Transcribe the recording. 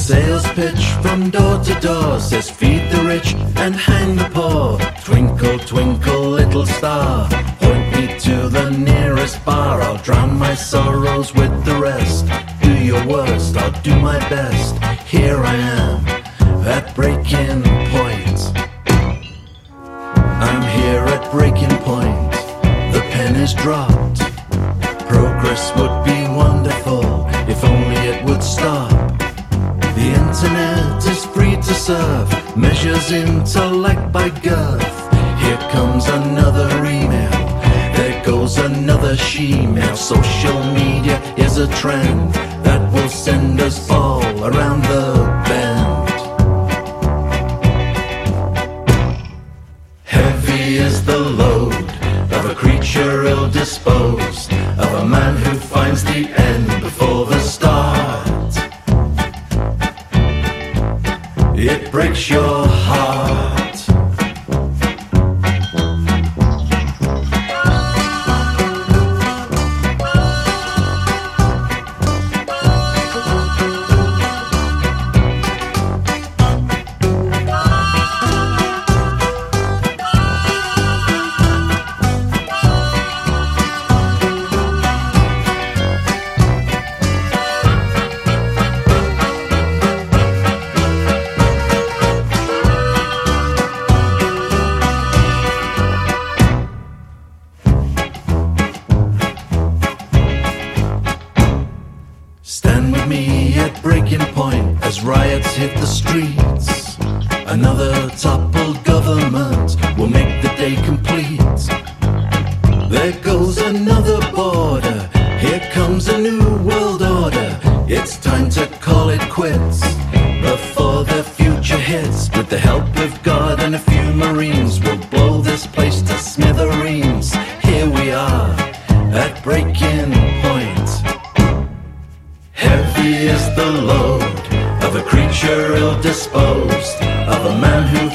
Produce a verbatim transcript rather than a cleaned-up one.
sales pitch from door to door says feed the rich and hang the poor. Twinkle, twinkle, little star, point me to the nearest bar. I'll drown my sorrows with the rest. Do your worst, I'll do my best. Here I am at breaking point. I'm here at breaking point. The pen is dropped. Progress would be wonderful if only it would stop. The internet is free to serve, measures intellect by girth. Here comes another email, there goes another she-mail. Social media is a trend that will send us all around the bend. Heavy is the load of a creature ill-disposed, of a man who finds the end before the start. It breaks your heart. Stand with me at breaking point as riots hit the streets. Another toppled government will make the day complete. There goes another border, here comes a new world order. It's time to call it quits before the future hits. With the help of God and a few Marines, we'll blow this place to smithereens. Here we are at breaking point. Heavy is the load of a creature ill-disposed, of a man who